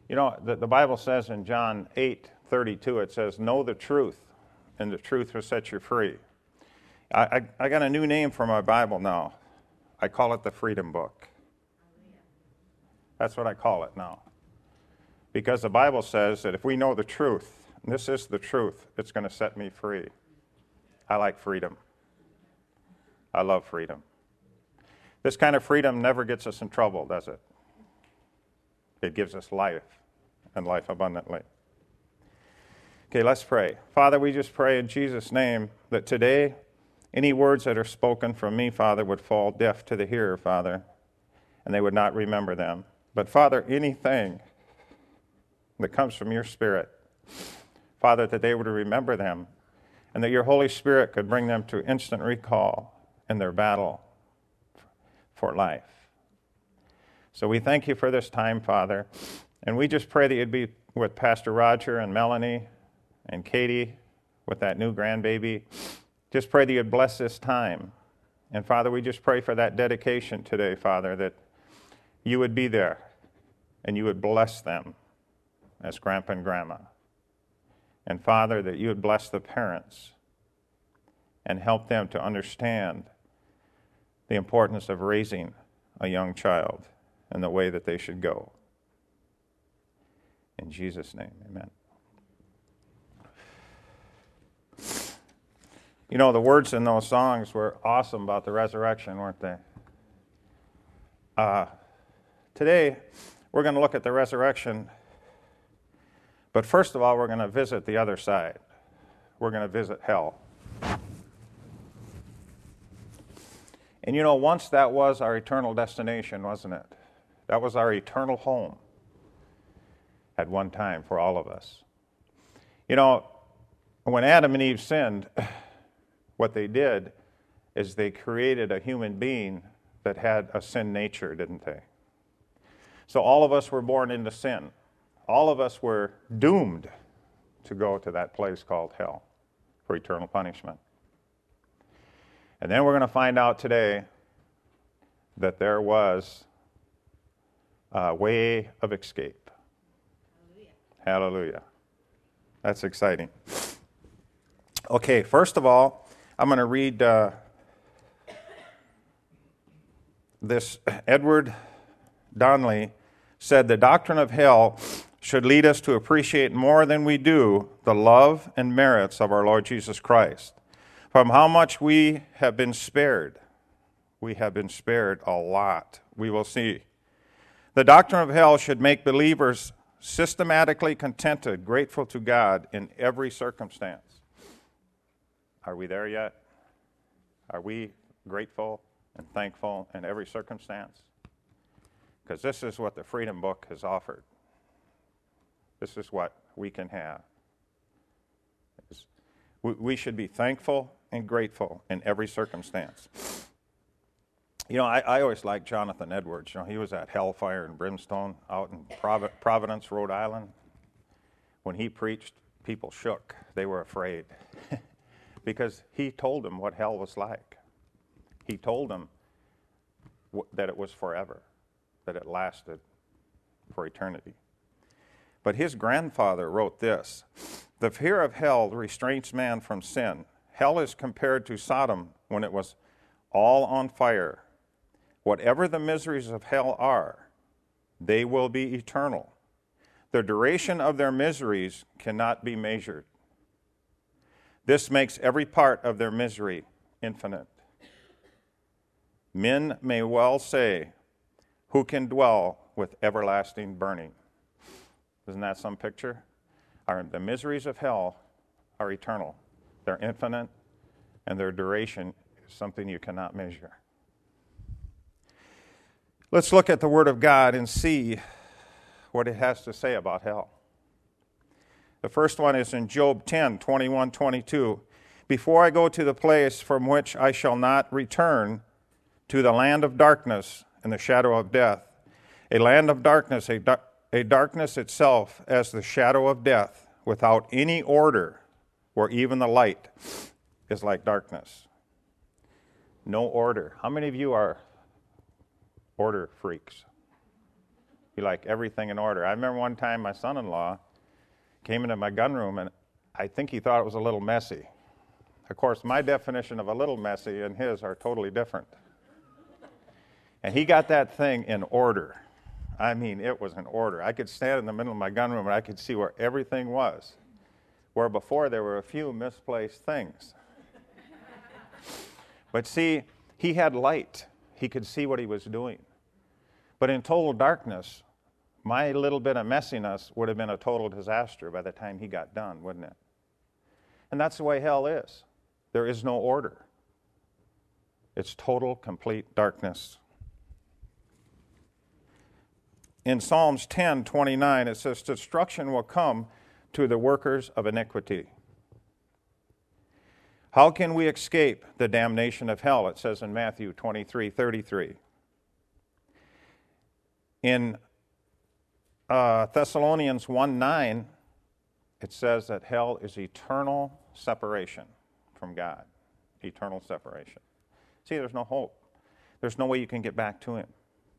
You know, the Bible says in John 8:32, it says, know the truth, and the truth will set you free. I got a new name for my Bible now. I call it the Freedom Book. That's what I call it now. Because the Bible says that if we know the truth, and this is the truth, it's going to set me free. I like freedom. I love freedom. This kind of freedom never gets us in trouble, does it? It gives us life, and life abundantly. Okay, let's pray. Father, we just pray in Jesus' name that today any words that are spoken from me, Father, would fall deaf to the hearer, Father, and they would not remember them. But, Father, anything that comes from your Spirit, Father, that they would remember them, and that your Holy Spirit could bring them to instant recall in their battle for life. So we thank you for this time, Father, and we just pray that you'd be with Pastor Roger and Melanie and Katie with that new grandbaby. Just pray that you'd bless this time. And Father, we just pray for that dedication today, Father, that you would be there and you would bless them as Grandpa and Grandma. And Father, that you would bless the parents and help them to understand the importance of raising a young child and the way that they should go. In Jesus' name, amen. You know, the words in those songs were awesome about the resurrection, weren't they? Today, we're going to look at the resurrection, but first of all, we're going to visit the other side. We're going to visit hell. And you know, once that was our eternal destination, wasn't it? That was our eternal home at one time for all of us. You know, when Adam and Eve sinned, what they did is they created a human being that had a sin nature, didn't they? So all of us were born into sin. All of us were doomed to go to that place called hell for eternal punishment. And then we're going to find out today that there was a way of escape. Hallelujah. That's exciting. Okay, first of all, I'm going to read this. Edward Donnelly said, the doctrine of hell should lead us to appreciate more than we do the love and merits of our Lord Jesus Christ. From how much we have been spared. We have been spared a lot. We will see. The doctrine of hell should make believers systematically contented, grateful to God in every circumstance. Are we there yet? Are we grateful and thankful in every circumstance? Because this is what the Freedom Book has offered. This is what we can have. We should be thankful and grateful in every circumstance. You know, I always liked Jonathan Edwards. You know, he was at Hellfire and Brimstone out in Providence, Rhode Island. When he preached, people shook. They were afraid because he told them what hell was like. He told them that it was forever, that it lasted for eternity. But his grandfather wrote this: the fear of hell restrains man from sin. Hell is compared to Sodom when it was all on fire. Whatever the miseries of hell are, they will be eternal. The duration of their miseries cannot be measured. This makes every part of their misery infinite. Men may well say, who can dwell with everlasting burning? Isn't that some picture? The miseries of hell are eternal. They're infinite, and their duration is something you cannot measure. Let's look at the Word of God and see what it has to say about hell. The first one is in Job 10, 21, 22. Before I go to the place from which I shall not return, to the land of darkness and the shadow of death. A land of darkness, a darkness itself as the shadow of death, without any order, where even the light is like darkness. No order. How many of you are order freaks? You like everything in order. I remember one time my son-in-law came into my gun room, and I think he thought it was a little messy. Of course, my definition of a little messy and his are totally different. And he got that thing in order. I mean, it was in order. I could stand in the middle of my gun room and I could see where everything was, where before there were a few misplaced things. But see, he had light. He could see what he was doing. But in total darkness, my little bit of messiness would have been a total disaster by the time he got done, wouldn't it? And that's the way hell is. There is no order. It's total, complete darkness. In Psalms 10:29, it says, destruction will come to the workers of iniquity. How can we escape the damnation of hell? It says in Matthew 23:33. In Thessalonians 1:9, it says that hell is eternal separation from God. Eternal separation. See, there's no hope. There's no way you can get back to him.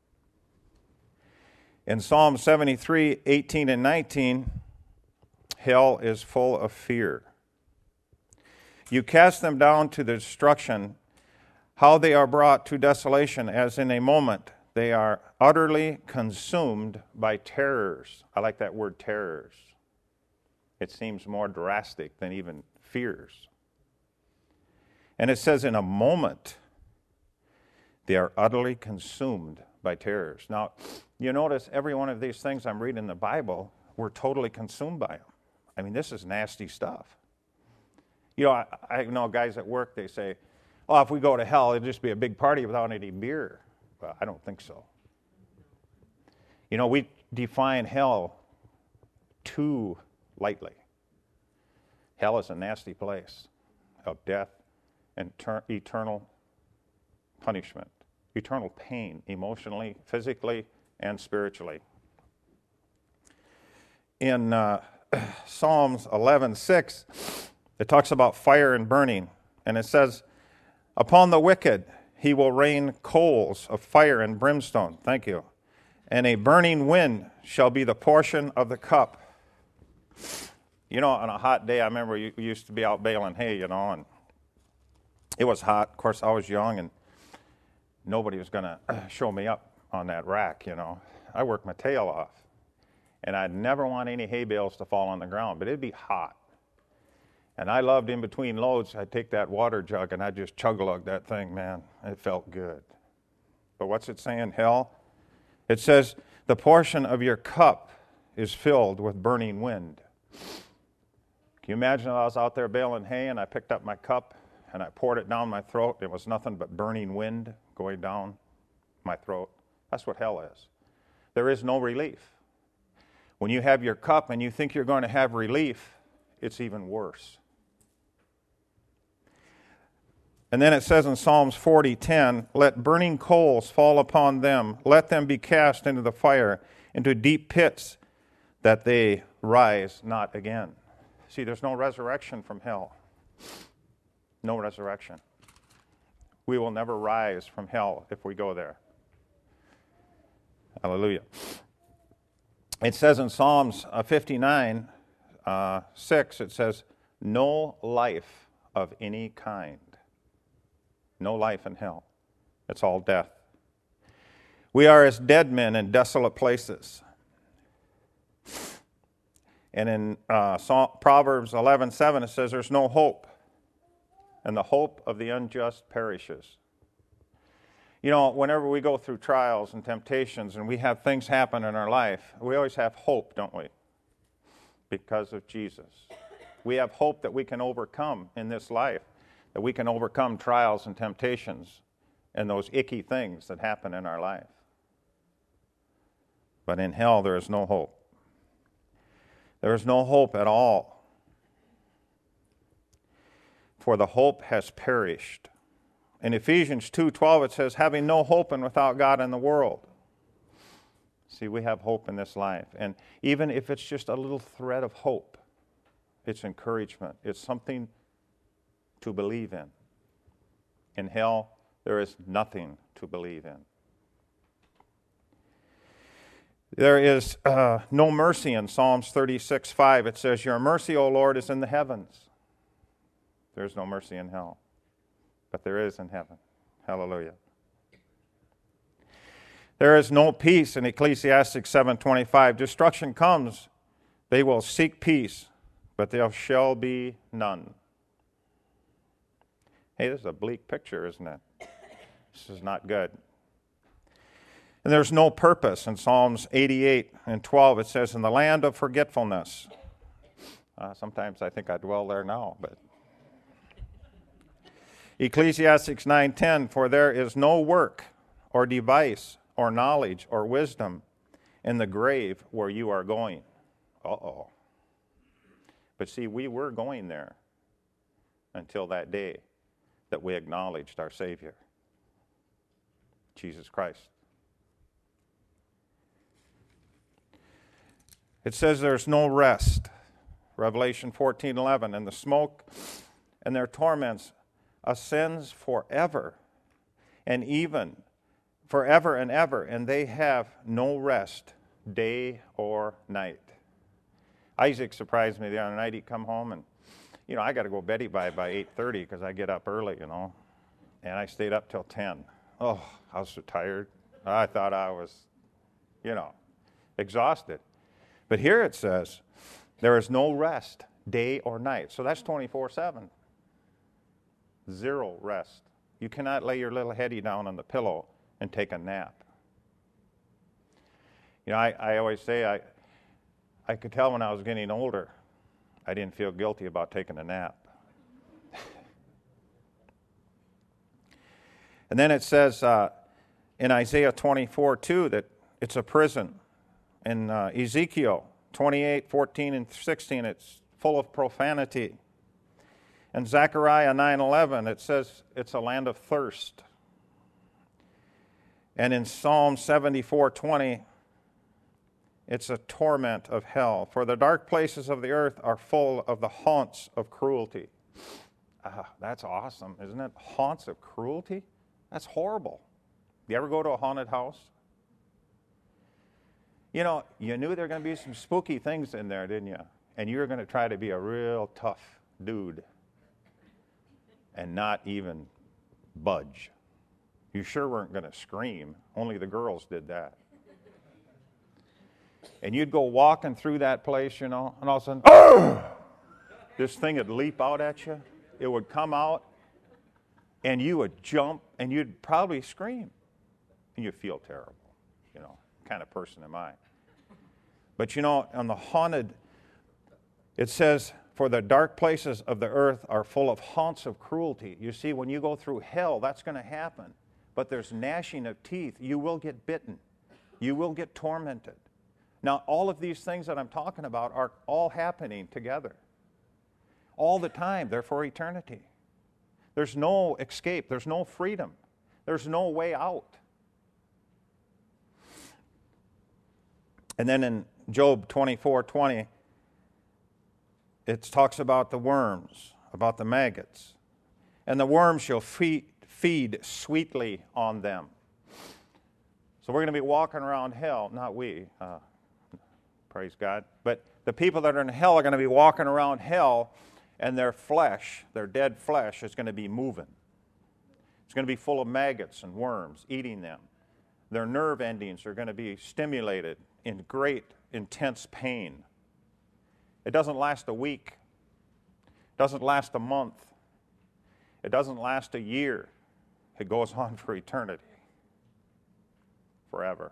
In Psalm 73:18 and 19, hell is full of fear. You cast them down to the destruction, how they are brought to desolation, as in a moment they are utterly consumed by terrors. I like that word, terrors. It seems more drastic than even fears. And it says in a moment they are utterly consumed by terrors. Now, you notice every one of these things I'm reading in the Bible, we're totally consumed by them. I mean, this is nasty stuff. You know, I know guys at work, they say, oh, if we go to hell, it'll just be a big party without any beer. Well, I don't think so. You know, we define hell too lightly. Hell is a nasty place of death and eternal punishment, eternal pain, emotionally, physically, and spiritually. In Psalms 11:6, it talks about fire and burning, and it says, upon the wicked he will rain coals of fire and brimstone. Thank you. And a burning wind shall be the portion of the cup. You know, on a hot day, I remember we used to be out baling hay, you know, and it was hot. Of course, I was young, and nobody was going to show me up on that rack, you know. I worked my tail off, and I'd never want any hay bales to fall on the ground, but it'd be hot. And I loved in between loads, I'd take that water jug and I'd just chug-a-lug that thing, man. It felt good. But what's it saying, hell? It says, the portion of your cup is filled with burning wind. Can you imagine if I was out there baling hay and I picked up my cup and I poured it down my throat? It was nothing but burning wind going down my throat. That's what hell is. There is no relief. When you have your cup and you think you're going to have relief, it's even worse. And then it says in Psalms 40:10, let burning coals fall upon them. Let them be cast into the fire, into deep pits, that they rise not again. See, there's no resurrection from hell. No resurrection. We will never rise from hell if we go there. Hallelujah. It says in Psalms 59:6, it says, no life of any kind. No life in hell. It's all death. We are as dead men in desolate places. And in Proverbs 11:7, it says there's no hope, and the hope of the unjust perishes. You know, whenever we go through trials and temptations and we have things happen in our life, we always have hope, don't we? Because of Jesus. We have hope that we can overcome in this life, that we can overcome trials and temptations and those icky things that happen in our life. But in hell, there is no hope. There is no hope at all. For the hope has perished. In Ephesians 2:12, it says, having no hope and without God in the world. See, we have hope in this life. And even if it's just a little thread of hope, it's encouragement. It's something to believe in. In hell, there is nothing to believe in. There is no mercy in Psalms 36:5. It says, "Your mercy, O Lord, is in the heavens." There is no mercy in hell, but there is in heaven. Hallelujah. There is no peace in Ecclesiastes 7:25. Destruction comes, they will seek peace, but there shall be none. Hey, this is a bleak picture, isn't it? This is not good. And there's no purpose. In Psalms 88:12, it says, "In the land of forgetfulness." Sometimes I think I dwell there now, but Ecclesiastes 9:10, "For there is no work or device or knowledge or wisdom in the grave where you are going." Uh-oh. But see, we were going there until that day that we acknowledged our Savior, Jesus Christ. It says there's no rest. Revelation 14:11, "And the smoke and their torments ascends forever, and even forever and ever, and they have no rest, day or night." Isaac surprised me the other night. He'd come home and, I got to go beddy by 8:30 because I get up early, and I stayed up till 10. Oh, I was so tired. I thought I was, exhausted. But here it says, there is no rest, day or night. So that's 24/7. Zero rest. You cannot lay your little heady down on the pillow and take a nap. I always say I could tell when I was getting older, I didn't feel guilty about taking a nap. And then it says in Isaiah 24:2 that it's a prison. In Ezekiel 28:14 and 16, it's full of profanity. In Zechariah 9:11, it says it's a land of thirst. And in Psalm 74:20, it's a torment of hell. "For the dark places of the earth are full of the haunts of cruelty." That's awesome, isn't it? Haunts of cruelty? That's horrible. You ever go to a haunted house? You knew there were going to be some spooky things in there, didn't you? And you were going to try to be a real tough dude and not even budge. You sure weren't going to scream. Only the girls did that. And you'd go walking through that place, and all of a sudden, this thing would leap out at you. It would come out, and you would jump, and you'd probably scream. And you'd feel terrible, kind of person am I. But on the haunted, it says, "For the dark places of the earth are full of haunts of cruelty." You see, when you go through hell, that's going to happen. But there's gnashing of teeth. You will get bitten. You will get tormented. Now, all of these things that I'm talking about are all happening together. All the time. They're for eternity. There's no escape. There's no freedom. There's no way out. And then in Job 24:20, it talks about the worms, about the maggots. "And the worms shall feed sweetly on them." So we're going to be walking around hell, not we, praise God, but the people that are in hell are going to be walking around hell, and their flesh, their dead flesh, is going to be moving. It's going to be full of maggots and worms eating them. Their nerve endings are going to be stimulated in great, intense pain. It doesn't last a week. It doesn't last a month. It doesn't last a year. It goes on for eternity. Forever.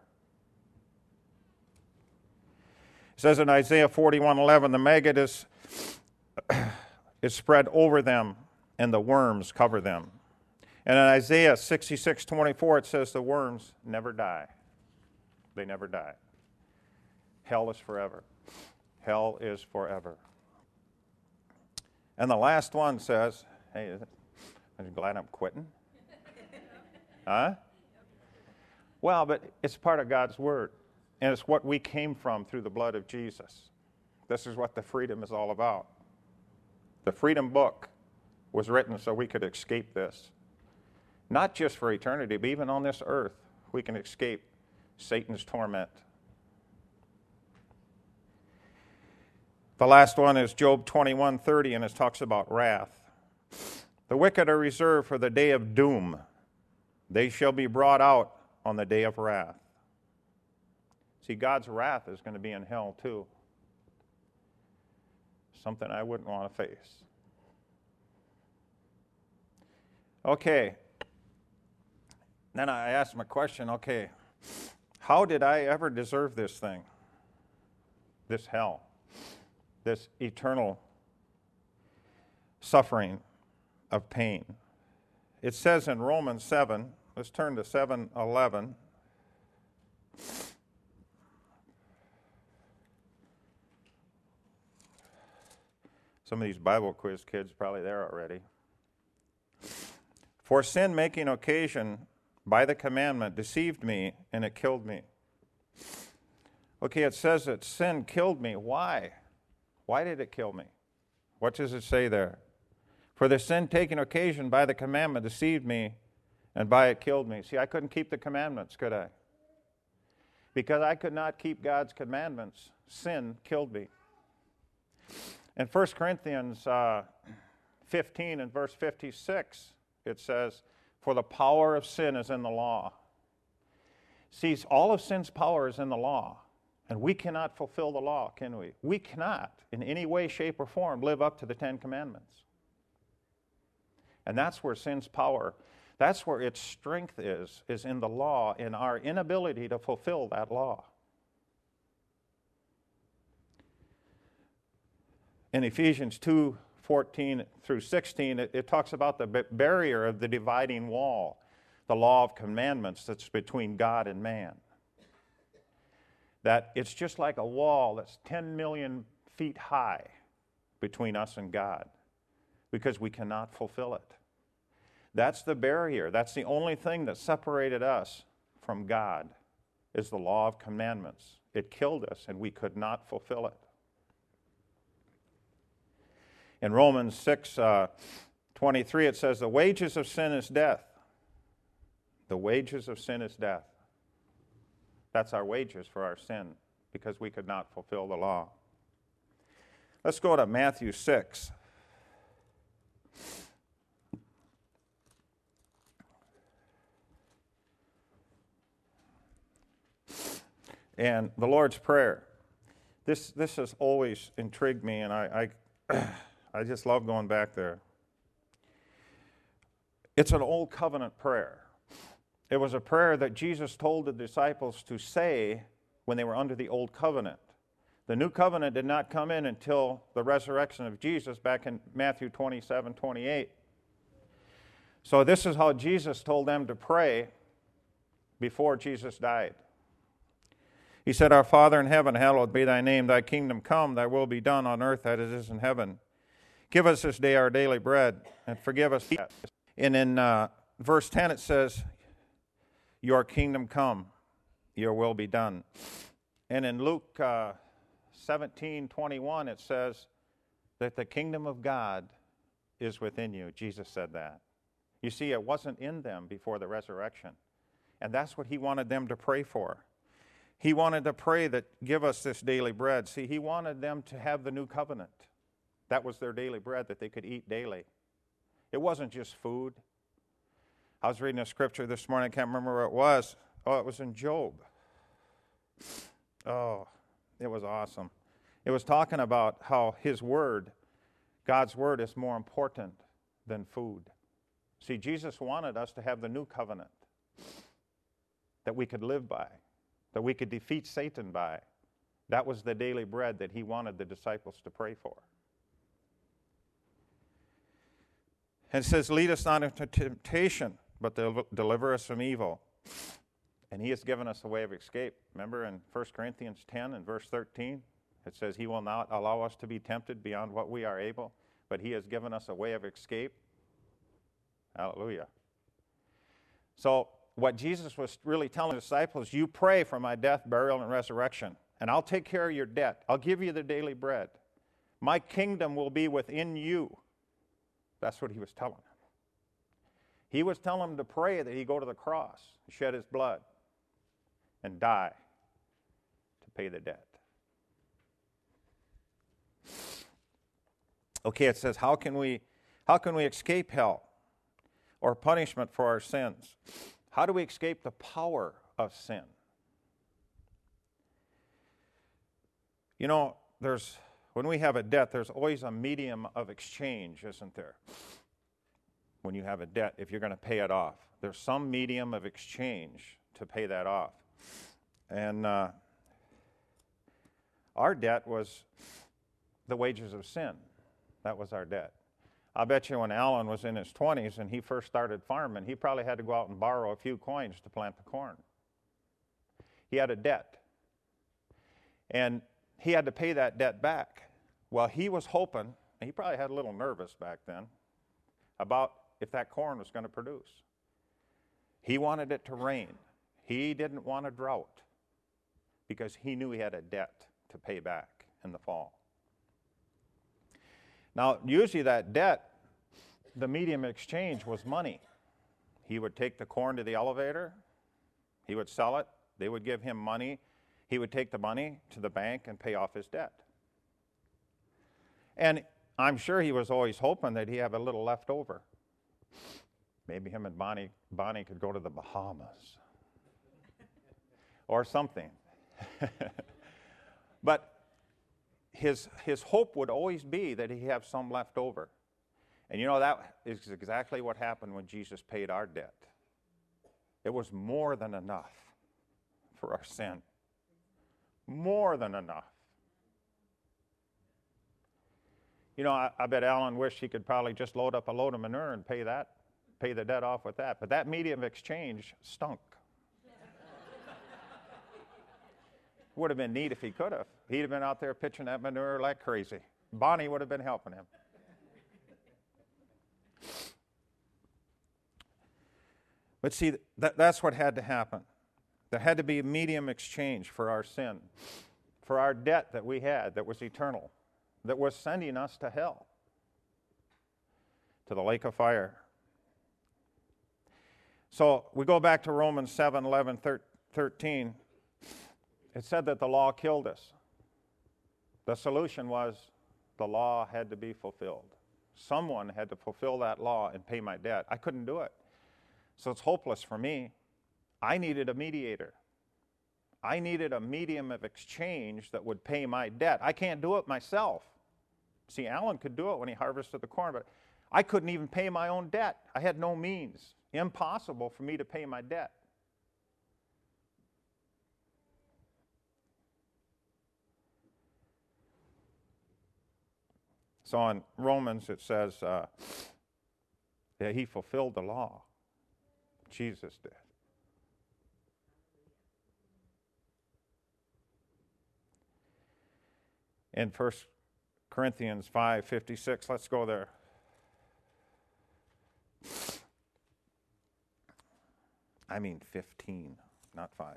It says in Isaiah 41:11, "The maggot is spread over them, and the worms cover them." And in Isaiah 66:24, it says the worms never die. They never die. Hell is forever. Hell is forever. And the last one says, hey, I'm glad I'm quitting. Huh? Well, but it's part of God's Word. And it's what we came from through the blood of Jesus. This is what the freedom is all about. The Freedom Book was written so we could escape this. Not just for eternity, but even on this earth, we can escape Satan's torment. The last one is Job 21:30, and it talks about wrath. The wicked are reserved for the day of doom. They shall be brought out on the day of wrath. See, God's wrath is going to be in hell too. Something I wouldn't want to face. Okay. Then I asked my question, okay, how did I ever deserve this thing? This hell? This eternal suffering of pain? It says in Romans 7, let's turn to 7:11. Some of these Bible quiz kids probably there already. For sin making occasion by the commandment deceived me, and it killed me. Okay, it says that sin killed me. Why? Why did it kill me? What does it say there? For the sin taking occasion by the commandment deceived me, and by it killed me. See, I couldn't keep the commandments, could I? Because I could not keep God's commandments, sin killed me. In 1 Corinthians 15 and verse 56, it says, for the power of sin is in the law. See, all of sin's power is in the law. And we cannot fulfill the law, can we? We cannot, in any way, shape, or form, live up to the Ten Commandments. And that's where sin's power, that's where its strength is in the law, in our inability to fulfill that law. In Ephesians 2:14 through 16, it talks about the barrier of the dividing wall, the law of commandments that's between God and man. That it's just like a wall that's 10 million feet high between us and God because we cannot fulfill it. That's the barrier. That's the only thing that separated us from God is the law of commandments. It killed us and we could not fulfill it. In Romans 6:23 it says, the wages of sin is death. The wages of sin is death. That's our wages for our sin because we could not fulfill the law. Let's go to Matthew 6. And the Lord's Prayer. This has always intrigued me, and I just love going back there. It's an old covenant prayer. It was a prayer that Jesus told the disciples to say when they were under the old covenant. The new covenant did not come in until the resurrection of Jesus back in Matthew 27:28. So this is how Jesus told them to pray before Jesus died. He said, our Father in heaven, hallowed be thy name. Thy kingdom come, thy will be done on earth as it is in heaven. Give us this day our daily bread, and forgive us. And in verse 10 it says, your kingdom come, your will be done. And in Luke 17:21 it says that the kingdom of God is within you. Jesus said that. You see, it wasn't in them before the resurrection. And that's what he wanted them to pray for. He wanted to pray that give us this daily bread. See, he wanted them to have the new covenant. That was their daily bread that they could eat daily. It wasn't just food. I was reading a scripture this morning. I can't remember where it was. Oh, it was in Job. Oh, it was awesome. It was talking about how his word, God's word, is more important than food. See, Jesus wanted us to have the new covenant that we could live by, that we could defeat Satan by. That was the daily bread that he wanted the disciples to pray for. And it says, lead us not into temptation, but deliver us from evil. And he has given us a way of escape. Remember in 1 Corinthians 10 and verse 13, it says he will not allow us to be tempted beyond what we are able, but he has given us a way of escape. Hallelujah. So what Jesus was really telling the disciples, you pray for my death, burial, and resurrection, and I'll take care of your debt. I'll give you the daily bread. My kingdom will be within you. That's what he was telling them. He was telling them to pray that he go to the cross, shed his blood, and die to pay the debt. Okay, it says, how can we escape hell or punishment for our sins? How do we escape the power of sin? You know, when we have a debt, there's always a medium of exchange, isn't there? When you have a debt, if you're going to pay it off, there's some medium of exchange to pay that off. And our debt was the wages of sin. That was our debt. I bet you when Alan was in his 20s and he first started farming, he probably had to go out and borrow a few coins to plant the corn. He had a debt. And he had to pay that debt back. Well, he was hoping, and he probably had a little nervous back then, about if that corn was going to produce. He wanted it to rain. He didn't want a drought because he knew he had a debt to pay back in the fall. Now, usually that debt, the medium exchange was money. He would take the corn to the elevator. He would sell it. They would give him money. He would take the money to the bank and pay off his debt. And I'm sure he was always hoping that he'd have a little left over. Maybe him and Bonnie could go to the Bahamas or something. But his hope would always be that he'd have some left over. And you know, that is exactly what happened when Jesus paid our debt. It was more than enough for our sin. More than enough. You know, I bet Alan wished he could probably just load up a load of manure and pay the debt off with that. But that medium of exchange stunk. Would have been neat if he could have. He'd have been out there pitching that manure like crazy. Bonnie would have been helping him. But see, that's what had to happen. There had to be a medium exchange for our sin, for our debt that we had that was eternal, that was sending us to hell, to the lake of fire. So we go back to Romans 7, 11, 13. It said that the law killed us. The solution was the law had to be fulfilled. Someone had to fulfill that law and pay my debt. I couldn't do it. So it's hopeless for me. I needed a mediator. I needed a medium of exchange that would pay my debt. I can't do it myself. See, Alan could do it when he harvested the corn, but I couldn't even pay my own debt. I had no means. Impossible for me to pay my debt. So in Romans it says that he fulfilled the law. Jesus did. In 1 Corinthians 5:56, let's go there. I mean 15, not 5.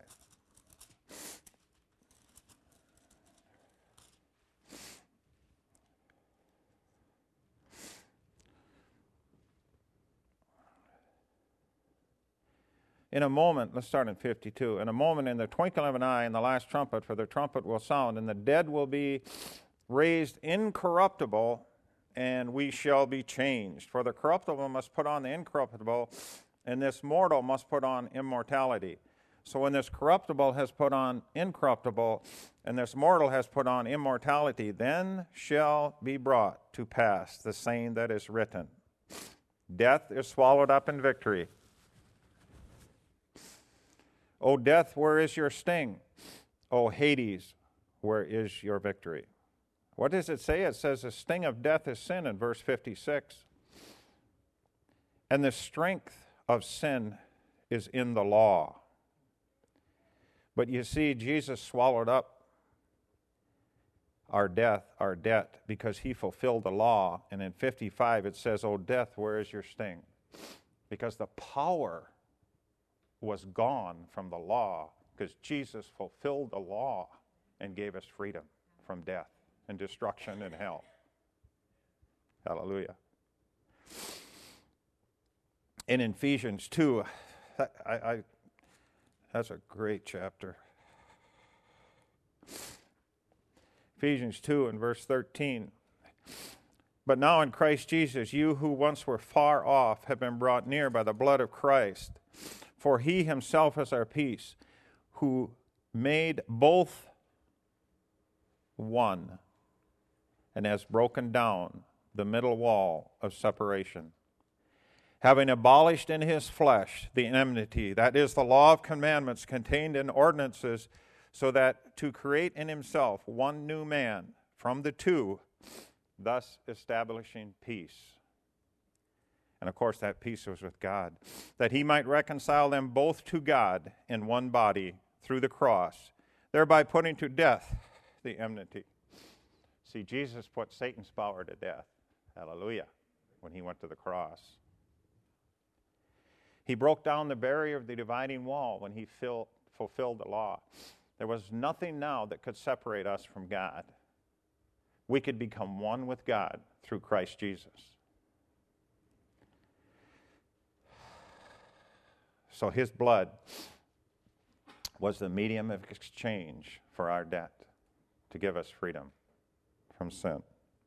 In a moment, let's start in 52. In a moment, in the twinkling of an eye, in the last trumpet, for the trumpet will sound, and the dead will be raised incorruptible, and we shall be changed. For the corruptible must put on the incorruptible, and this mortal must put on immortality. So when this corruptible has put on incorruptible, and this mortal has put on immortality, then shall be brought to pass the saying that is written, death is swallowed up in victory. O death, where is your sting? O Hades, where is your victory? What does it say? It says the sting of death is sin in verse 56. And the strength of sin is in the law. But you see, Jesus swallowed up our debt, because he fulfilled the law. And in 55 it says, O death, where is your sting? Because the power was gone from the law, because Jesus fulfilled the law and gave us freedom from death and destruction and hell. Hallelujah. And in Ephesians 2, that's a great chapter. Ephesians 2 and verse 13. But now in Christ Jesus, you who once were far off have been brought near by the blood of Christ. For he himself is our peace, who made both one and has broken down the middle wall of separation, having abolished in his flesh the enmity, that is, the law of commandments contained in ordinances, so that to create in himself one new man from the two, thus establishing peace. And of course, that peace was with God, that he might reconcile them both to God in one body through the cross, thereby putting to death the enmity. See, Jesus put Satan's power to death. Hallelujah. When he went to the cross. He broke down the barrier of the dividing wall when he fulfilled the law. There was nothing now that could separate us from God. We could become one with God through Christ Jesus. So his blood was the medium of exchange for our debt to give us freedom from sin.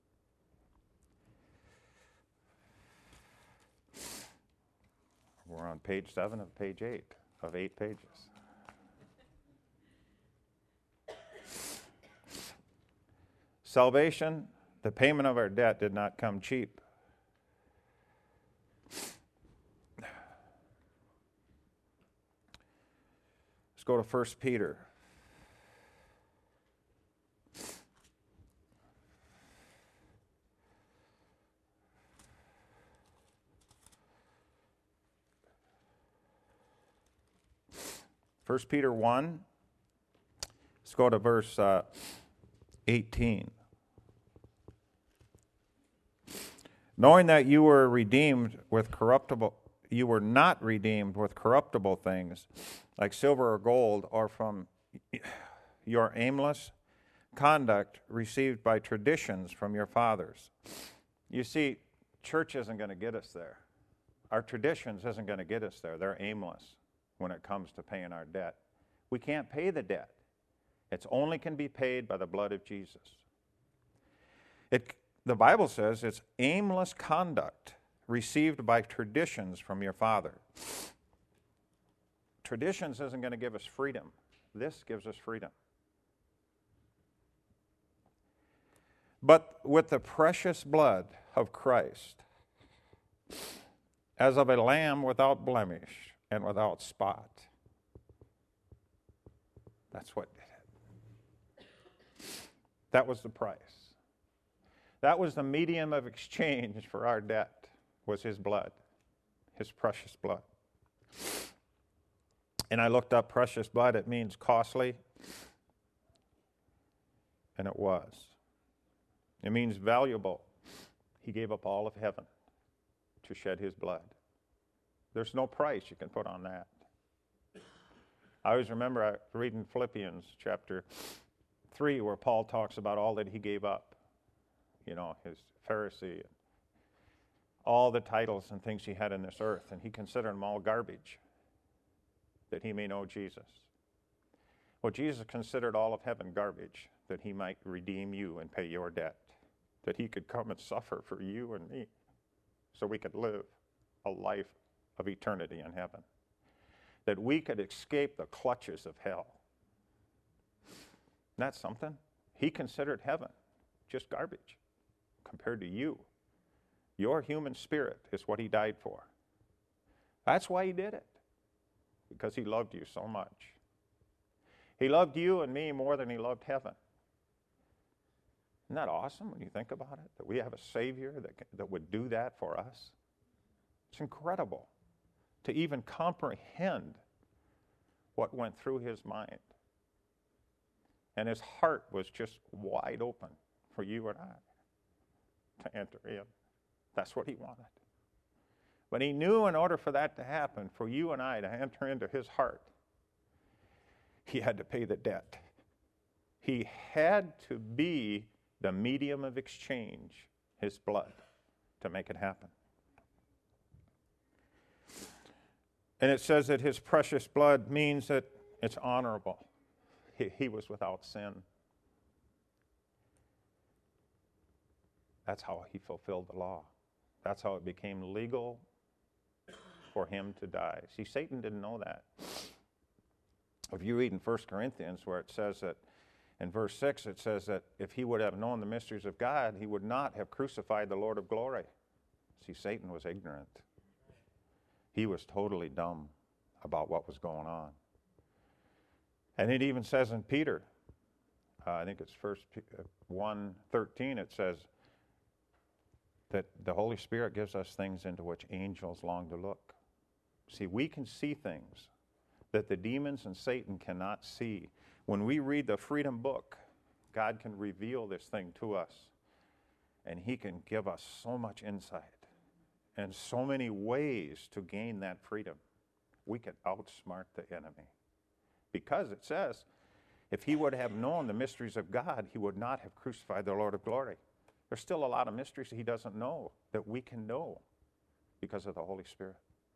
We're on page 7 of page 8 of 8 pages. Salvation, the payment of our debt, did not come cheap. Let's go to 1 Peter. First Peter 1, let's go to verse 18. Knowing that you were not redeemed with corruptible things, like silver or gold, or from your aimless conduct received by traditions from your fathers. You see, church isn't going to get us there. Our traditions isn't going to get us there. They're aimless when it comes to paying our debt. We can't pay the debt. It only can be paid by the blood of Jesus. The Bible says it's aimless conduct received by traditions from your father. Traditions isn't going to give us freedom. This gives us freedom. But with the precious blood of Christ, as of a lamb without blemish and without spot. That's what did it. That was the price. That was the medium of exchange for our debt, was his blood, his precious blood. And I looked up precious blood. It means costly. And it was. It means valuable. He gave up all of heaven to shed his blood. There's no price you can put on that. I always remember reading Philippians chapter 3 where Paul talks about all that he gave up. You know, his Pharisee, all the titles and things he had in this earth, and he considered them all garbage that he may know Jesus. Well, Jesus considered all of heaven garbage that he might redeem you and pay your debt, that he could come and suffer for you and me so we could live a life of eternity in heaven, that we could escape the clutches of hell. Isn't that something? He considered heaven just garbage compared to you. Your human spirit is what he died for. That's why he did it, because he loved you so much. He loved you and me more than he loved heaven. Isn't that awesome when you think about it? That we have a Savior that would do that for us? It's incredible to even comprehend what went through his mind. And his heart was just wide open for you and I to enter in. That's what he wanted. But he knew in order for that to happen, for you and I to enter into his heart, he had to pay the debt. He had to be the medium of exchange, his blood, to make it happen. And it says that his precious blood means that it's honorable. He was without sin. That's how he fulfilled the law. That's how it became legal for him to die. See, Satan didn't know that. If you read in 1 Corinthians where it says that, in verse 6, it says that if he would have known the mysteries of God, he would not have crucified the Lord of glory. See, Satan was ignorant. He was totally dumb about what was going on. And it even says in Peter, I think it's 1:13, it says that the Holy Spirit gives us things into which angels long to look. See, we can see things that the demons and Satan cannot see. When we read the Freedom Book, God can reveal this thing to us, and he can give us so much insight and so many ways to gain that freedom. We can outsmart the enemy. Because it says, if he would have known the mysteries of God, he would not have crucified the Lord of glory. There's still a lot of mysteries he doesn't know that we can know because of the Holy Spirit.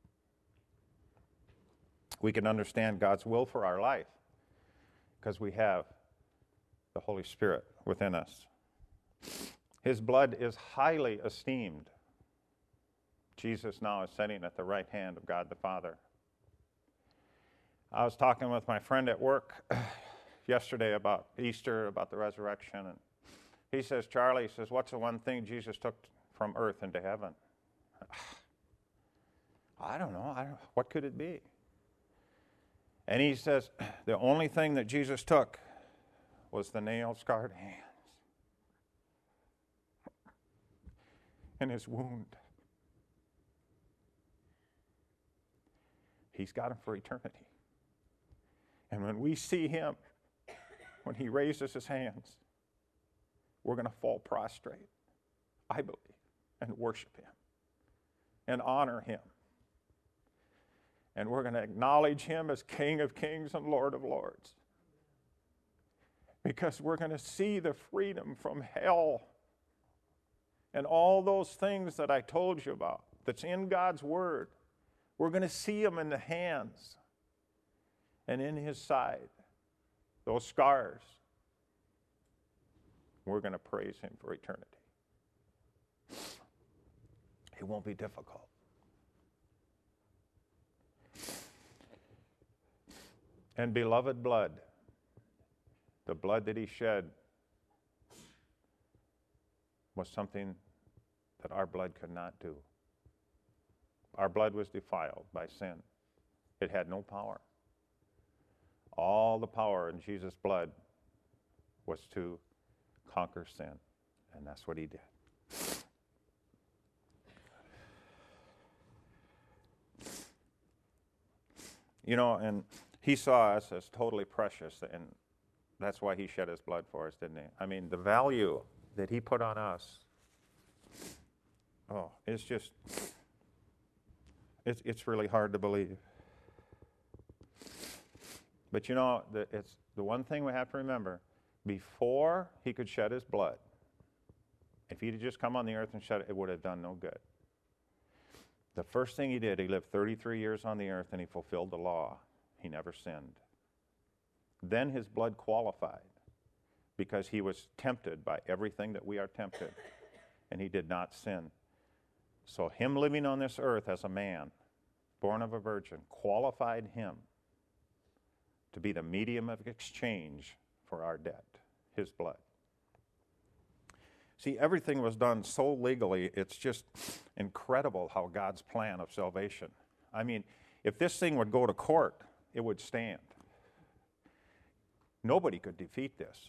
We can understand God's will for our life because we have the Holy Spirit within us. His blood is highly esteemed. Jesus now is sitting at the right hand of God the Father. I was talking with my friend at work yesterday about Easter, about the resurrection, and he says, Charlie, he says, what's the one thing Jesus took from earth into heaven? I don't know. What could it be? And he says, the only thing that Jesus took was the nail-scarred hands and his wound. He's got him for eternity. And when we see him, when he raises his hands, we're going to fall prostrate, I believe, and worship him and honor him. And we're going to acknowledge him as King of Kings and Lord of Lords. Because we're going to see the freedom from hell and all those things that I told you about that's in God's Word. We're going to see them in the hands and in his side, those scars. We're going to praise him for eternity. It won't be difficult. And beloved blood, the blood that he shed was something that our blood could not do. Our blood was defiled by sin. It had no power. All the power in Jesus' blood was to conquer sin, and that's what he did. You know, and he saw us as totally precious, and that's why he shed his blood for us, didn't he? I mean, the value that he put on us, it's just, it's really hard to believe. But you know, it's the one thing we have to remember, before he could shed his blood, if he'd just come on the earth and shed it, it would have done no good. The first thing he did, he lived 33 years on the earth and he fulfilled the law. He never sinned. Then his blood qualified because he was tempted by everything that we are tempted, and he did not sin. So him living on this earth as a man, born of a virgin, qualified him to be the medium of exchange for our debt, his blood. See, everything was done so legally, it's just incredible how God's plan of salvation. I mean, if this thing would go to court, it would stand. Nobody could defeat this.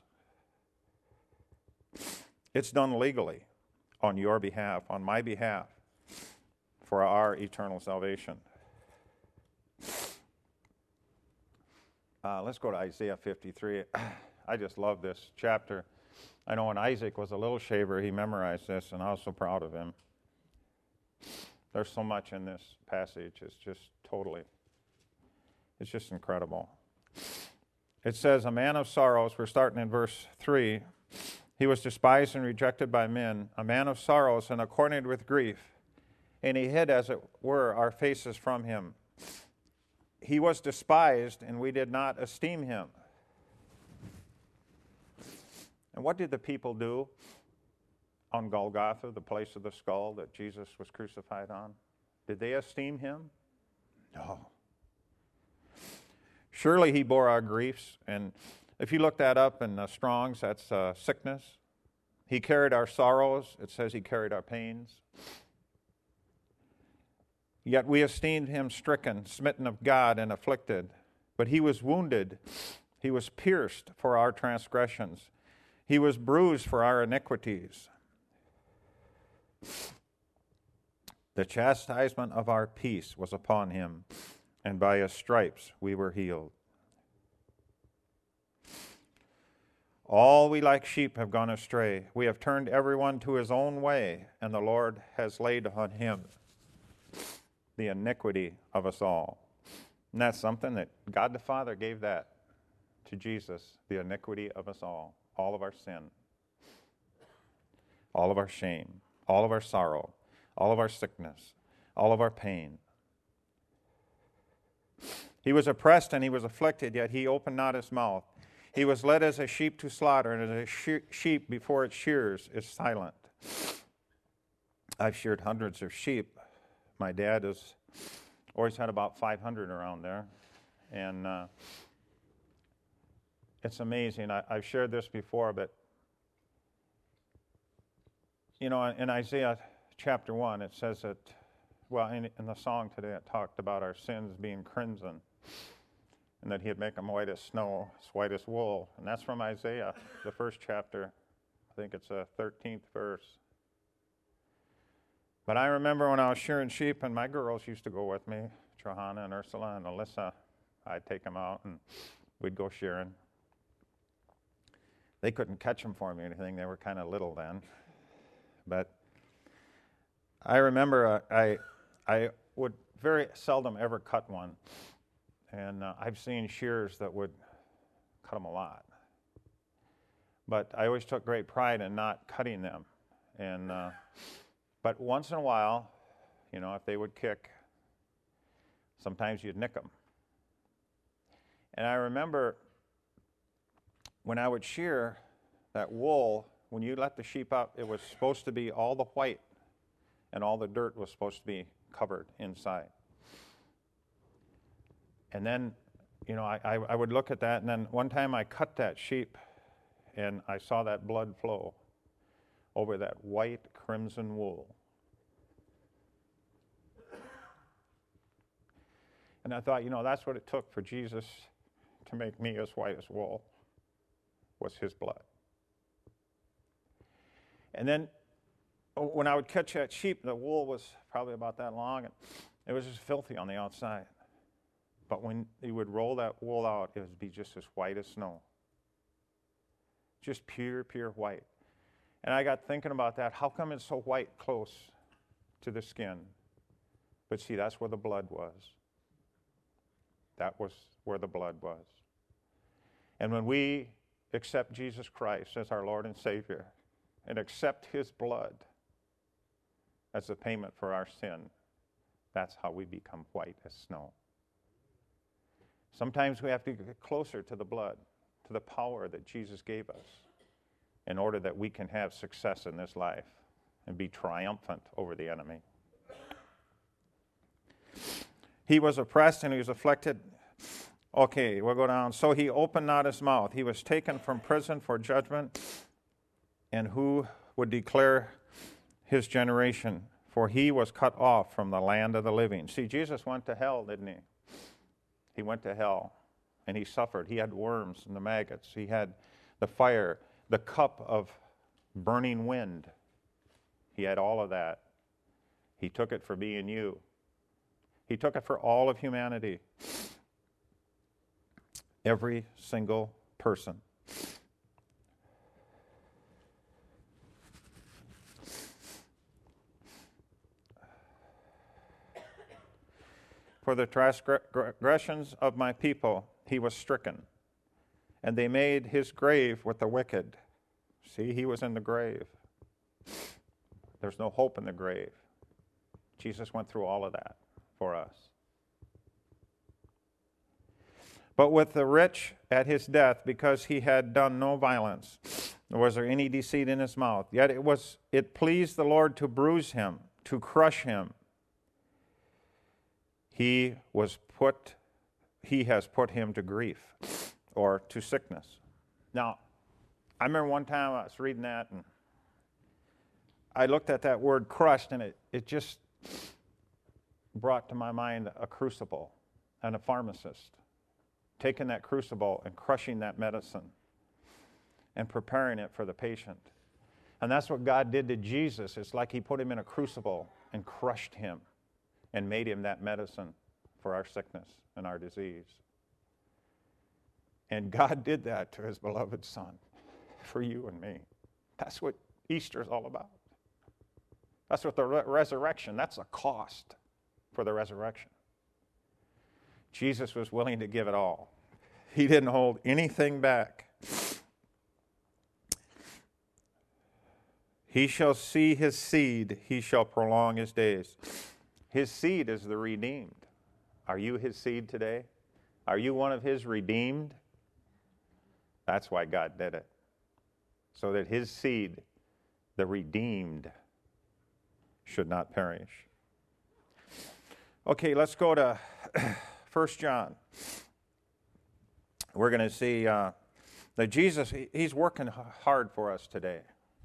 It's done legally on your behalf, on my behalf, for our eternal salvation. Let's go to Isaiah 53. I just love this chapter. I know when Isaac was a little shaver, he memorized this, and I was so proud of him. There's so much in this passage. It's just incredible. It says, a man of sorrows, we're starting in verse 3. He was despised and rejected by men, a man of sorrows and acquainted with grief. And he hid, as it were, our faces from him. He was despised, and we did not esteem him. And what did the people do? on Golgotha, the place of the skull that Jesus was crucified on? Did they esteem him? No. Surely he bore our griefs, and if you look that up in Strong's, that's sickness. He carried our sorrows. It says he carried our pains. Yet we esteemed him stricken, smitten of God, and afflicted. But he was wounded. He was pierced for our transgressions. He was bruised for our iniquities. The chastisement of our peace was upon him, and by his stripes we were healed. All we like sheep have gone astray. We have turned everyone to his own way, and the Lord has laid on him the iniquity of us all. And that's something that God the Father gave that to Jesus, the iniquity of us all of our sin, all of our shame, all of our sorrow, all of our sickness, all of our pain. He was oppressed and he was afflicted, yet he opened not his mouth. He was led as a sheep to slaughter, and as a sheep before its shears is silent. I've sheared hundreds of sheep. My dad has always had about 500 around there. And it's amazing. I've shared this before, but, you know, in Isaiah chapter 1, it says that, well, in the song today, it talked about our sins being crimson, and that he'd make them white as snow, as white as wool. And that's from Isaiah, the first chapter. I think it's the 13th verse. But I remember when I was shearing sheep, and my girls used to go with me, Johanna and Ursula and Alyssa. I'd take them out, and we'd go shearing. They couldn't catch them for me or anything. They were kind of little then. But I remember I would very seldom ever cut one. And I've seen shears that would cut them a lot. But I always took great pride in not cutting them. And but once in a while, you know, if they would kick, sometimes you'd nick them. And I remember when I would shear that wool, when you let the sheep out, it was supposed to be all the white, and all the dirt was supposed to be covered inside. And then, you know, I would look at that, and then one time I cut that sheep, and I saw that blood flow over that white crimson wool. And I thought, you know, that's what it took for Jesus to make me as white as wool, was his blood. And then when I would catch that sheep, the wool was probably about that long, and it was just filthy on the outside. But when you would roll that wool out, it would be just as white as snow. Just pure, pure white. And I got thinking about that. How come it's so white close to the skin? But see, that's where the blood was. That was where the blood was. And when we accept Jesus Christ as our Lord and Savior and accept his blood as the payment for our sin, that's how we become white as snow. Sometimes we have to get closer to the blood, to the power that Jesus gave us, in order that we can have success in this life and be triumphant over the enemy. He was oppressed and he was afflicted. Okay, we'll go down. So he opened not his mouth. He was taken from prison for judgment. And who would declare his generation? For he was cut off from the land of the living. See, Jesus went to hell, didn't he? He went to hell, and he suffered. He had worms and the maggots. He had the fire, the cup of burning wind. He had all of that. He took it for me and you. He took it for all of humanity. Every single person. For the transgressions of my people he was stricken, and they made his grave with the wicked. See, he was in the grave. There's no hope in the grave. Jesus went through all of that for us. But with the rich at his death, because he had done no violence, nor was there any deceit in his mouth. Yet it pleased the Lord to bruise him, to crush him. He has put him to grief, or to sickness. Now, I remember one time I was reading that, and I looked at that word crushed, and it just brought to my mind a crucible and a pharmacist taking that crucible and crushing that medicine and preparing it for the patient. And that's what God did to Jesus. It's like he put him in a crucible and crushed him and made him that medicine for our sickness and our disease. And God did that to his beloved Son for you and me. That's what Easter is all about. That's what the resurrection, that's a cost for the resurrection. Jesus was willing to give it all. He didn't hold anything back. He shall see his seed, he shall prolong his days. His seed is the redeemed. Are you his seed today? Are you one of his redeemed? That's why God did it. So that his seed, the redeemed, should not perish. Okay, let's go to 1 John. We're going to see that Jesus, he's working hard for us today.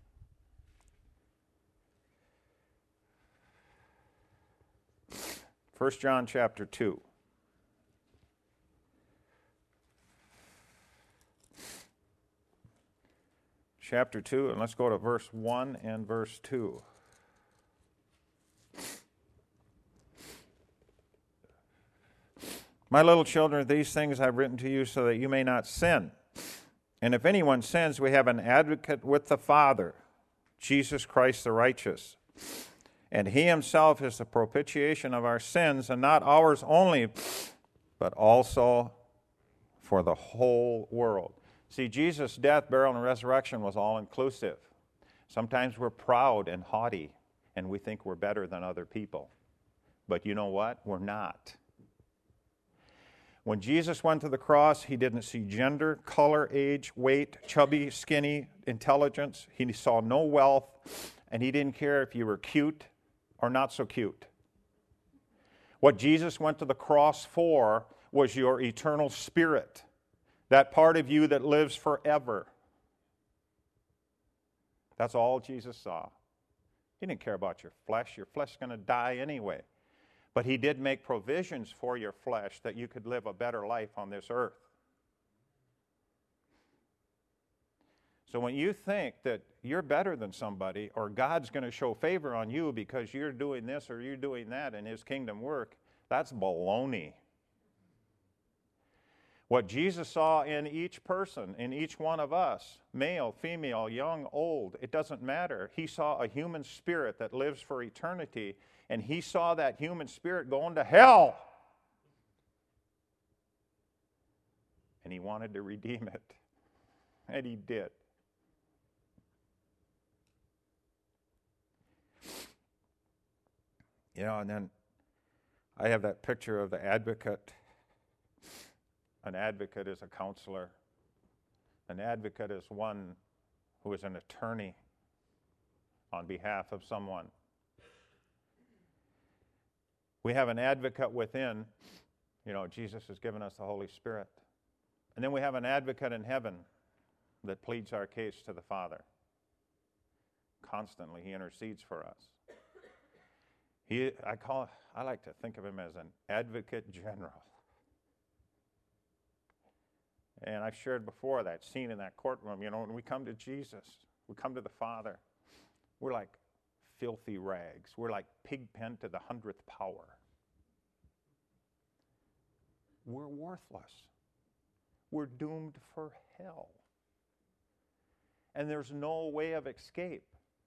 1 John chapter 2. Chapter 2, and let's go to verse 1 and verse 2. My little children, these things I've written to you so that you may not sin. And if anyone sins, we have an advocate with the Father, Jesus Christ the righteous. And he himself is the propitiation of our sins, and not ours only, but also for the whole world. See, Jesus' death, burial, and resurrection was all-inclusive. Sometimes we're proud and haughty, and we think we're better than other people. But you know what? We're not. When Jesus went to the cross, he didn't see gender, color, age, weight, chubby, skinny, intelligence. He saw no wealth, and he didn't care if you were cute or not so cute. What Jesus went to the cross for was your eternal spirit, that part of you that lives forever. That's all Jesus saw. He didn't care about your flesh. Your flesh is going to die anyway. But he did make provisions for your flesh that you could live a better life on this earth. So when you think that you're better than somebody, or God's going to show favor on you because you're doing this or you're doing that in his kingdom work, that's baloney. What Jesus saw in each person, in each one of us, male, female, young, old, it doesn't matter. He saw a human spirit that lives for eternity, and he saw that human spirit going to hell. And he wanted to redeem it. And he did. You know, and then I have that picture of the advocate. An advocate is a counselor. An advocate is one who is an attorney on behalf of someone. We have an advocate within. You know, Jesus has given us the Holy Spirit. And then we have an advocate in heaven that pleads our case to the Father. Constantly, he intercedes for us. I like to think of him as an advocate general. And I've shared before that scene in that courtroom. You know, when we come to Jesus, we come to the Father, we're like filthy rags. We're like pig pen to the 100th power. We're worthless. We're doomed for hell. And there's no way of escape.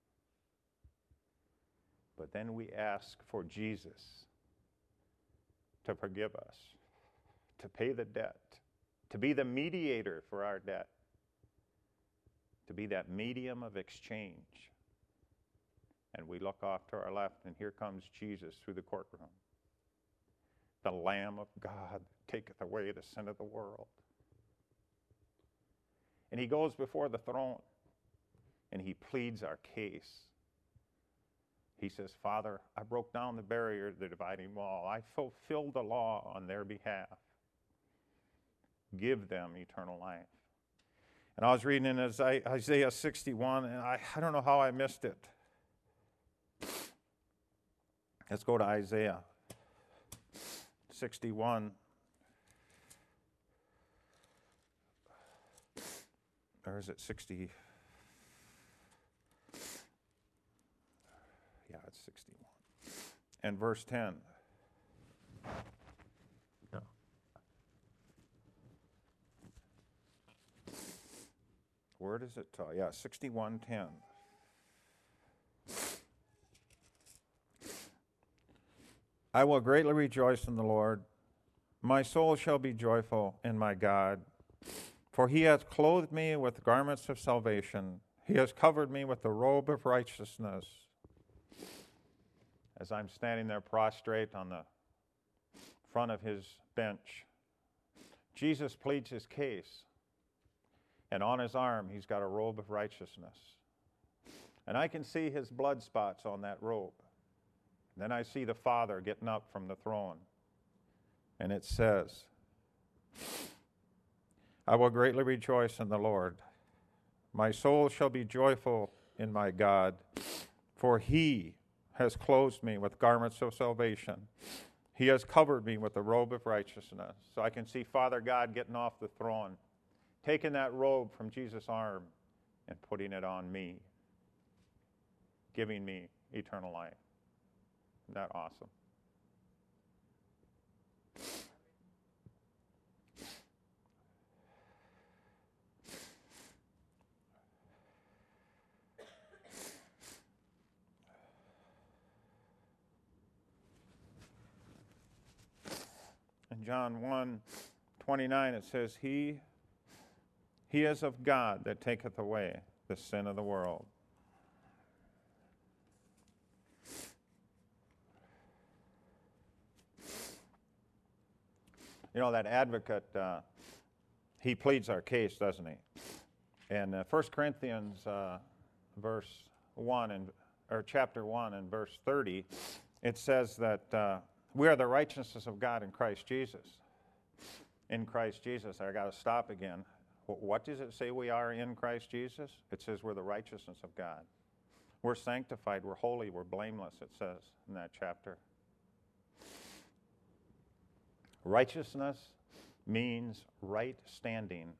But then we ask for Jesus to forgive us, to pay the debt, to be the mediator for our debt, to be that medium of exchange. And we look off to our left, and here comes Jesus through the courtroom. The Lamb of God taketh away the sin of the world. And he goes before the throne, and he pleads our case. He says, Father, I broke down the barrier, the dividing wall. I fulfilled the law on their behalf. Give them eternal life. And I was reading in Isaiah 61, and I don't know how I missed it. Let's go to Isaiah 61. Or is it 60? Yeah, it's 61. And verse 10. Yeah. Where does it tell? Yeah, 61:10. I will greatly rejoice in the Lord. My soul shall be joyful in my God. For he hath clothed me with garments of salvation. He has covered me with the robe of righteousness. As I'm standing there prostrate on the front of his bench, Jesus pleads his case. And on his arm, he's got a robe of righteousness. And I can see his blood spots on that robe. And then I see the Father getting up from the throne. And it says, I will greatly rejoice in the Lord. My soul shall be joyful in my God, for he has clothed me with garments of salvation. He has covered me with the robe of righteousness. So I can see Father God getting off the throne, taking that robe from Jesus' arm and putting it on me, giving me eternal life. Isn't that awesome? In John 1:29 it says, He is of God that taketh away the sin of the world. You know, that advocate, he pleads our case, doesn't he? And 1 Corinthians verse 1 or chapter 1 and verse 30, it says that we are the righteousness of God in Christ Jesus. In Christ Jesus. I got to stop again. What does it say we are in Christ Jesus? It says we're the righteousness of God. We're sanctified, we're holy, we're blameless, it says in that chapter. Righteousness means right standing.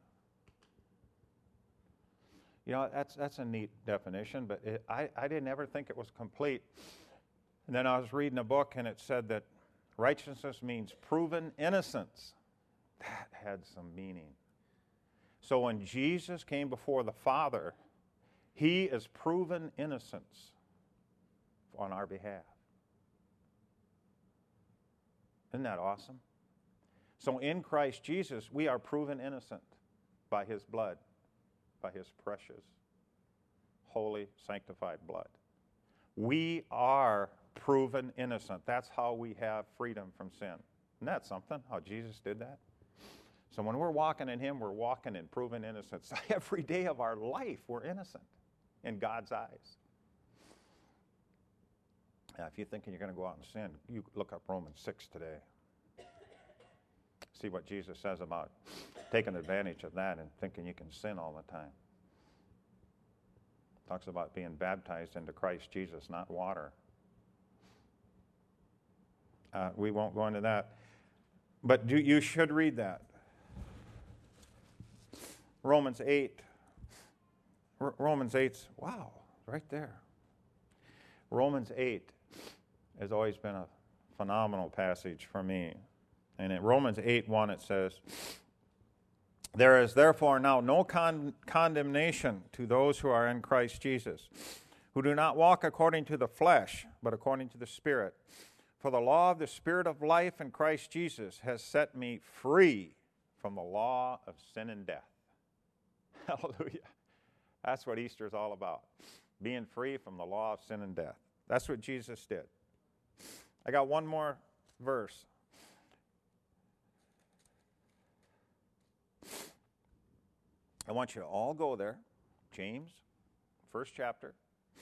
You know, that's a neat definition, but I didn't ever think it was complete. And then I was reading a book, and it said that righteousness means proven innocence. That had some meaning. So when Jesus came before the Father, he is proven innocence on our behalf. Isn't that awesome? So in Christ Jesus, we are proven innocent by his blood, by his precious, holy, sanctified blood. We are proven innocent. That's how we have freedom from sin. Isn't that something, how Jesus did that? So when we're walking in him, we're walking in proven innocence. Every day of our life, we're innocent in God's eyes. Now, if you're thinking you're going to go out and sin, you look up Romans 6 today. See what Jesus says about taking advantage of that and thinking you can sin all the time. Talks about being baptized into Christ Jesus, not water. We won't go into that. But you should read that. Romans 8. Romans 8's, wow, right there. Romans 8 has always been a phenomenal passage for me. And in Romans 8:1 it says, There is therefore now no condemnation to those who are in Christ Jesus, who do not walk according to the flesh, but according to the Spirit. For the law of the Spirit of life in Christ Jesus has set me free from the law of sin and death. Hallelujah. That's what Easter is all about. Being free from the law of sin and death. That's what Jesus did. I got one more verse. I want you to all go there. James first chapter.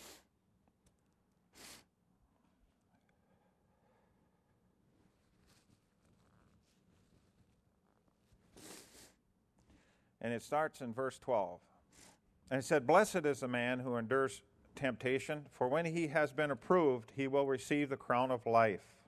And it starts in verse 12. And it said, "Blessed is the man who endures temptation, for when he has been approved, he will receive the crown of life.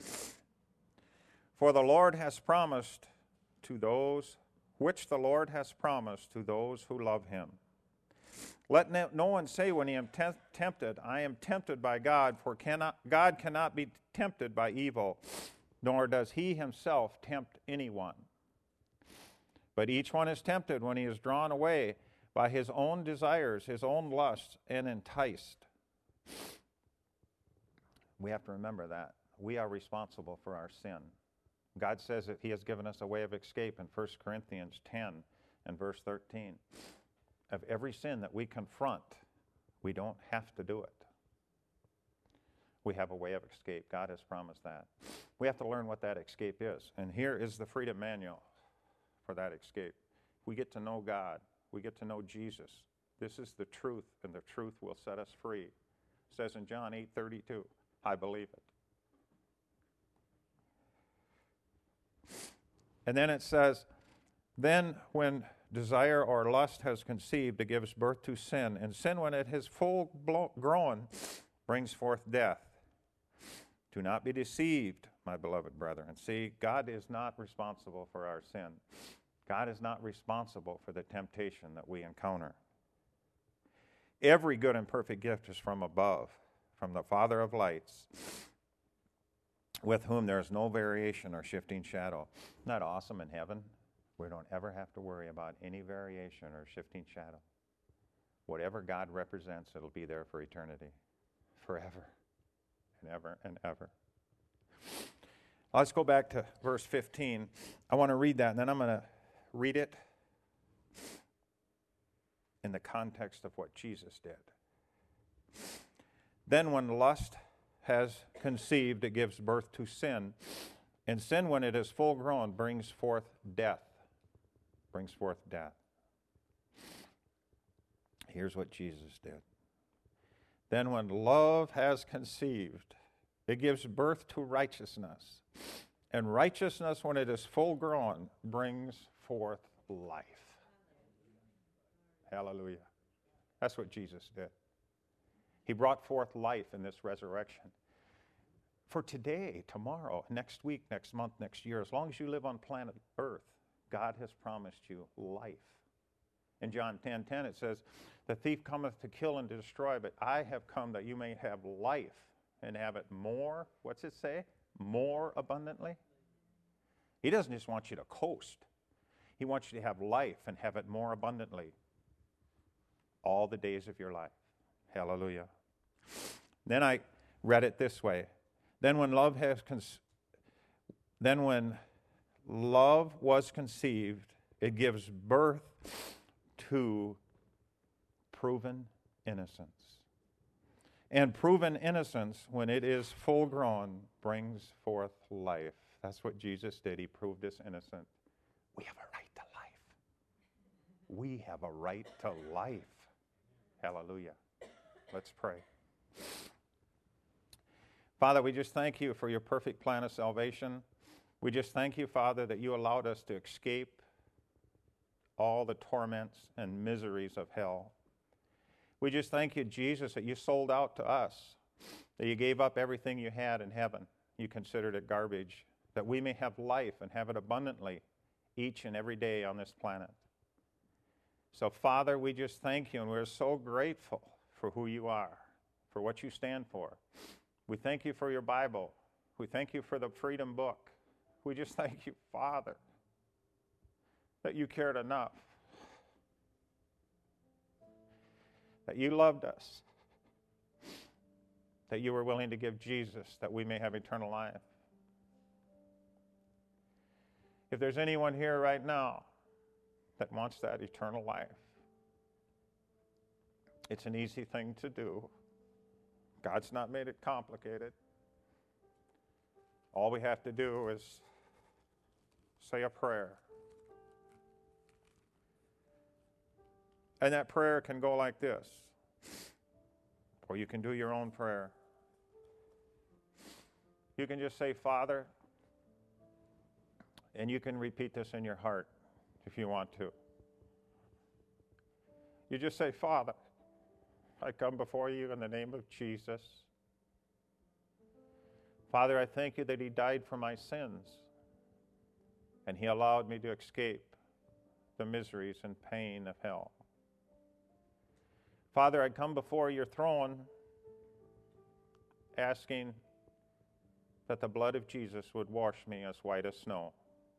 For the Lord has promised to those, which the Lord has promised to those who love him. Let no one say when he am tempted, I am tempted by God, for God cannot be tempted by evil, nor does he himself tempt anyone. But each one is tempted when he is drawn away by his own desires, his own lusts, and enticed." We have to remember that. We are responsible for our sin. God says that he has given us a way of escape in 1 Corinthians 10 and verse 13. Of every sin that we confront, we don't have to do it. We have a way of escape. God has promised that. We have to learn what that escape is. And here is the freedom manual for that escape. We get to know God. We get to know Jesus. This is the truth, and the truth will set us free. It says in John 8:32, I believe it. And then it says, "Then when desire or lust has conceived, it gives birth to sin. And sin, when it is full grown, brings forth death. Do not be deceived, my beloved brethren." See, God is not responsible for our sin. God is not responsible for the temptation that we encounter. Every good and perfect gift is from above, from the Father of lights, with whom there is no variation or shifting shadow. Isn't that awesome in heaven? We don't ever have to worry about any variation or shifting shadow. Whatever God represents, it'll be there for eternity, forever and ever and ever. Let's go back to verse 15. I want to read that, and then I'm going to read it in the context of what Jesus did. "Then when lust has conceived, it gives birth to sin. And sin, when it is full grown, brings forth death." Brings forth death. Here's what Jesus did. "Then when love has conceived, it gives birth to righteousness. And righteousness, when it is full grown, brings forth life." Hallelujah. That's what Jesus did. He brought forth life in this resurrection. For today, tomorrow, next week, next month, next year, as long as you live on planet Earth, God has promised you life. In John 10:10 it says, "The thief cometh to kill and to destroy, but I have come that you may have life and have it more," what's it say? More abundantly. He doesn't just want you to coast. He wants you to have life and have it more abundantly all the days of your life. Hallelujah. Then I read it this way. Then when love was conceived, it gives birth to proven innocence. And proven innocence, when it is full grown, brings forth life. That's what Jesus did. He proved us innocent. We have a right to life. We have a right to life. Hallelujah. Let's pray. Father, we just thank you for your perfect plan of salvation. We just thank you, Father, that you allowed us to escape all the torments and miseries of hell. We just thank you, Jesus, that you sold out to us, that you gave up everything you had in heaven. You considered it garbage, that we may have life and have it abundantly each and every day on this planet. So, Father, we just thank you, and we're so grateful for who you are, for what you stand for. We thank you for your Bible. We thank you for the Freedom Book. We just thank you, Father, that you cared enough, that you loved us, that you were willing to give Jesus that we may have eternal life. If there's anyone here right now that wants that eternal life, it's an easy thing to do. God's not made it complicated. All we have to do is say a prayer. And that prayer can go like this. Or you can do your own prayer. You can just say, Father, and you can repeat this in your heart if you want to. You just say, Father, I come before you in the name of Jesus. Father, I thank you that he died for my sins, and he allowed me to escape the miseries and pain of hell. Father, I come before your throne asking that the blood of Jesus would wash me as white as snow.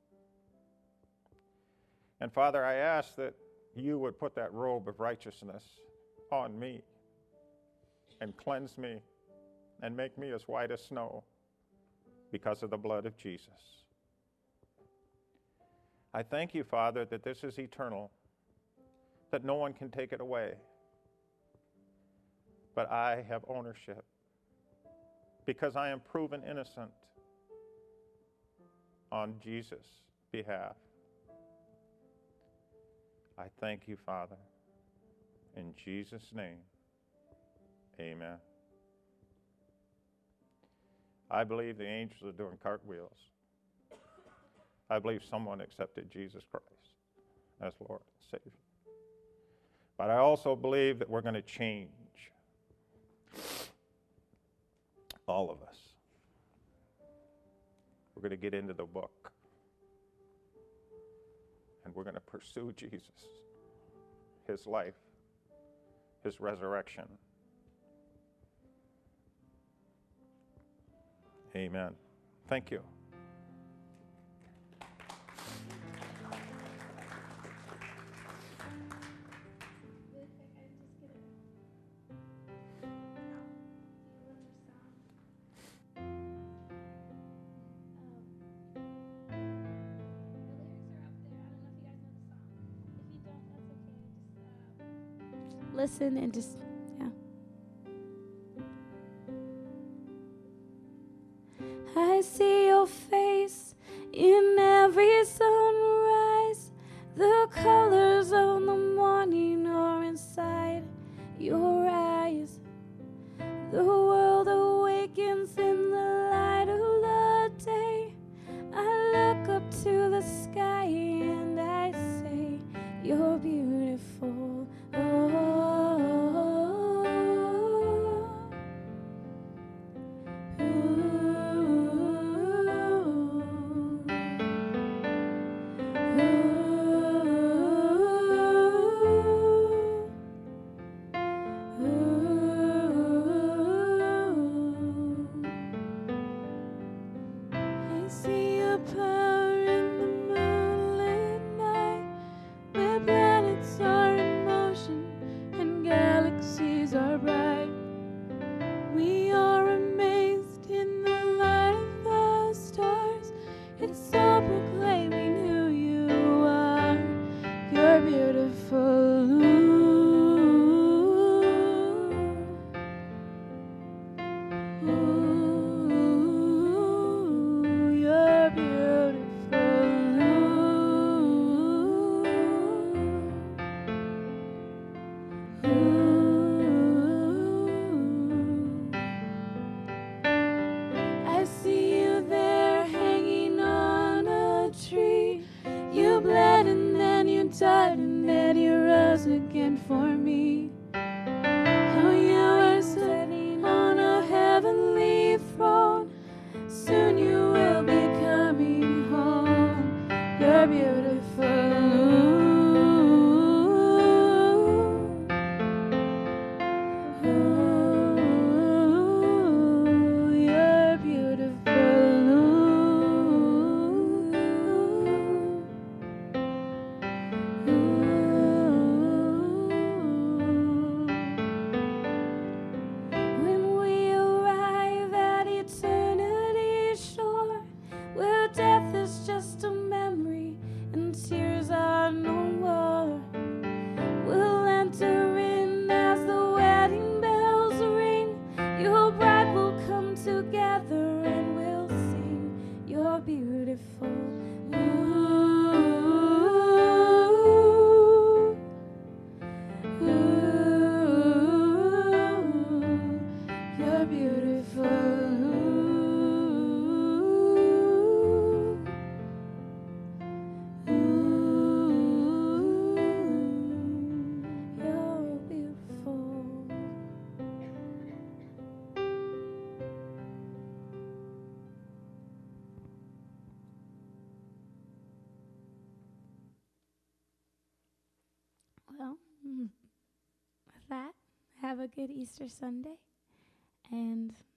And Father, I ask that you would put that robe of righteousness on me and cleanse me and make me as white as snow because of the blood of Jesus. I thank you, Father, that this is eternal, that no one can take it away. But I have ownership because I am proven innocent on Jesus' behalf. I thank you, Father. In Jesus' name, amen. I believe the angels are doing cartwheels. I believe someone accepted Jesus Christ as Lord and Savior. But I also believe that we're going to change. All of us. We're going to get into the book. And we're going to pursue Jesus, his life, his resurrection. Amen. Thank you. Listen and just, yeah. I see your face in every sunrise. The colors of the morning are inside your eyes. The world awakens in the light of the day. I look up to the sky and I say, you're beautiful. We'll enter in as the wedding bells Well, with that, have a good Easter Sunday. And